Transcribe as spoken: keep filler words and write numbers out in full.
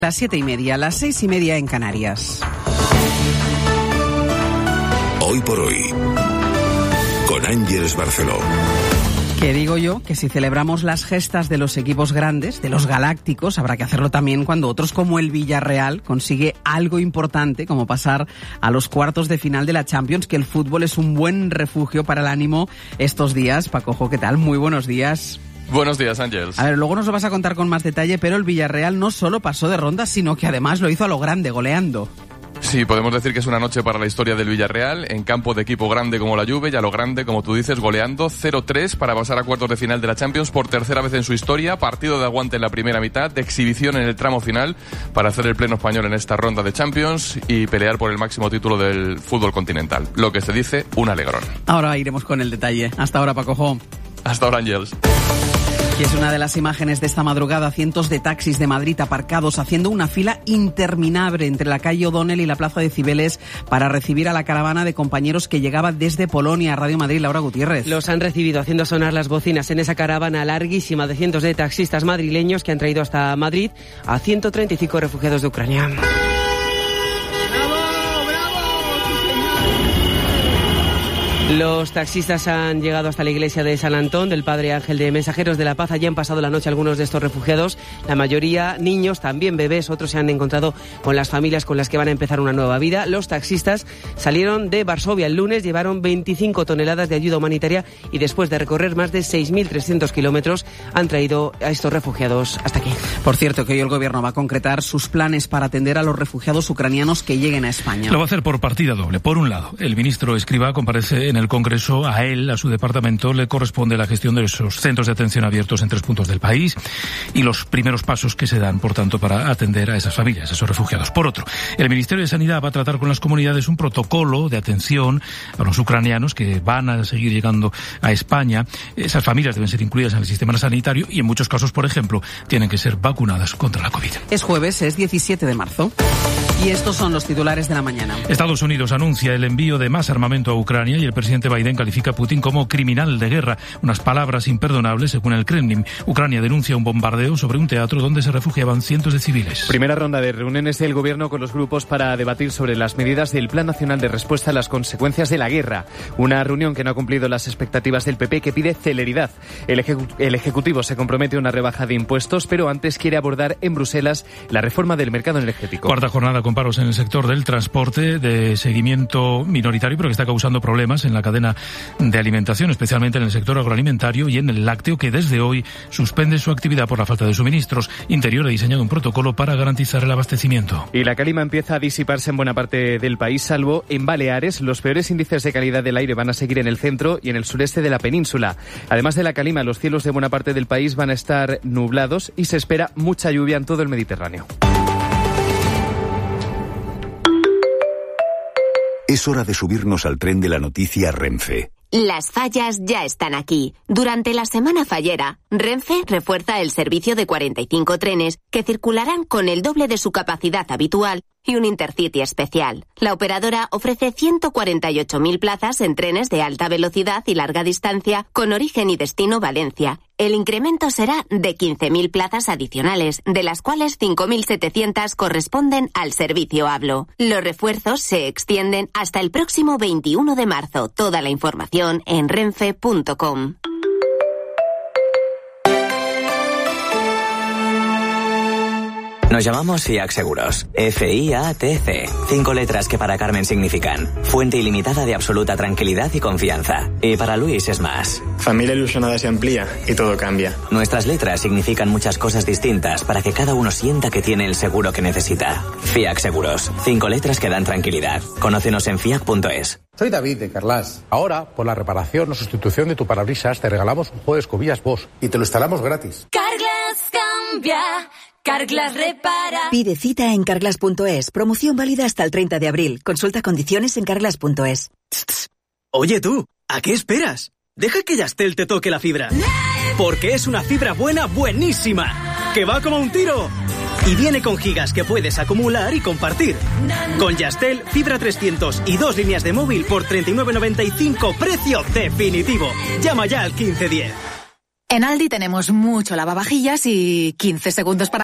Las siete y media, las seis y media en Canarias. Hoy por hoy, con Ángeles Barceló. Que digo yo que si celebramos las gestas de los equipos grandes, de los galácticos, habrá que hacerlo también cuando otros como el Villarreal consigue algo importante como pasar a los cuartos de final de la Champions, que el fútbol es un buen refugio para el ánimo estos días. Pacojo, ¿qué tal? Muy buenos días. Buenos días, Ángeles. A ver, luego nos lo vas a contar con más detalle, pero el Villarreal no solo pasó de ronda, sino que además lo hizo a lo grande, goleando. Sí, podemos decir que es una noche para la historia del Villarreal, en campo de equipo grande como la Juve, y a lo grande, como tú dices, goleando cero tres para pasar a cuartos de final de la Champions por tercera vez en su historia, partido de aguante en la primera mitad, de exhibición en el tramo final para hacer el pleno español en esta ronda de Champions y pelear por el máximo título del fútbol continental. Lo que se dice, un alegrón. Ahora iremos con el detalle. Hasta ahora, Pacojo. Hasta ahora, Ángeles. Y es una de las imágenes de esta madrugada, cientos de taxis de Madrid aparcados haciendo una fila interminable entre la calle O'Donnell y la plaza de Cibeles para recibir a la caravana de compañeros que llegaba desde Polonia a Radio Madrid. Laura Gutiérrez. Los han recibido haciendo sonar las bocinas en esa caravana larguísima de cientos de taxistas madrileños que han traído hasta Madrid a ciento treinta y cinco refugiados de Ucrania. Los taxistas han llegado hasta la iglesia de San Antón del Padre Ángel de Mensajeros de la Paz. Allí han pasado la noche algunos de estos refugiados, la mayoría niños, también bebés, otros se han encontrado con las familias con las que van a empezar una nueva vida. Los taxistas salieron de Varsovia el lunes, llevaron veinticinco toneladas de ayuda humanitaria y después de recorrer más de seis mil trescientos kilómetros han traído a estos refugiados hasta aquí. Por cierto, que hoy el gobierno va a concretar sus planes para atender a los refugiados ucranianos que lleguen a España. Lo va a hacer por partida doble. Por un lado, el ministro Escrivá comparece en el Congreso. A él, a su departamento, le corresponde la gestión de esos centros de atención abiertos en tres puntos del país y los primeros pasos que se dan, por tanto, para atender a esas familias, a esos refugiados. Por otro, el Ministerio de Sanidad va a tratar con las comunidades un protocolo de atención a los ucranianos que van a seguir llegando a España. Esas familias deben ser incluidas en el sistema sanitario y, en muchos casos, por ejemplo, tienen que ser vacunadas contra la COVID. Es jueves, es diecisiete de marzo. Y estos son los titulares de la mañana. Estados Unidos anuncia el envío de más armamento a Ucrania y el presidente Biden califica a Putin como criminal de guerra. Unas palabras imperdonables según el Kremlin. Ucrania denuncia un bombardeo sobre un teatro donde se refugiaban cientos de civiles. Primera ronda de reuniones del gobierno con los grupos para debatir sobre las medidas del Plan Nacional de Respuesta a las consecuencias de la guerra. Una reunión que no ha cumplido las expectativas del P P, que pide celeridad. El, ejecu- el Ejecutivo se compromete a una rebaja de impuestos, pero antes quiere abordar en Bruselas la reforma del mercado energético. Cuarta jornada con paros en el sector del transporte, de seguimiento minoritario, pero que está causando problemas en la cadena de alimentación, especialmente en el sector agroalimentario y en el lácteo, que desde hoy suspende su actividad por la falta de suministros. Interior ha diseñado un protocolo para garantizar el abastecimiento. Y la calima empieza a disiparse en buena parte del país, salvo en Baleares. Los peores índices de calidad del aire van a seguir en el centro y en el sureste de la península. Además de la calima, los cielos de buena parte del país van a estar nublados y se espera mucha lluvia en todo el Mediterráneo. Es hora de subirnos al tren de la noticia Renfe. Las fallas ya están aquí. Durante la semana fallera, Renfe refuerza el servicio de cuarenta y cinco trenes que circularán con el doble de su capacidad habitual y un Intercity especial. La operadora ofrece ciento cuarenta y ocho mil plazas en trenes de alta velocidad y larga distancia con origen y destino Valencia. El incremento será de quince mil plazas adicionales, de las cuales cinco mil setecientas corresponden al servicio Hablo. Los refuerzos se extienden hasta el próximo veintiuno de marzo. Toda la información en renfe punto com. Nos llamamos FIAC Seguros. F I A T C. Cinco letras que para Carmen significan fuente ilimitada de absoluta tranquilidad y confianza. Y para Luis es más. Familia ilusionada se amplía y todo cambia. Nuestras letras significan muchas cosas distintas para que cada uno sienta que tiene el seguro que necesita. FIAC Seguros. Cinco letras que dan tranquilidad. Conócenos en fiac punto es. Soy David de Carlas. Ahora, por la reparación o sustitución de tu parabrisas, te regalamos un juego de escobillas Bosch y te lo instalamos gratis. Carglass cambia. Carglass repara. Pide cita en carglass punto es. Promoción válida hasta el treinta de abril. Consulta condiciones en carglass punto es. Oye tú, ¿a qué esperas? Deja que Yastel te toque la fibra. Porque es una fibra buena, buenísima. Que va como un tiro. Y viene con gigas que puedes acumular y compartir. Con Yastel, fibra trescientos y dos líneas de móvil por treinta y nueve noventa y cinco, precio definitivo. Llama ya al quince diez. En Aldi tenemos mucho lavavajillas y quince segundos para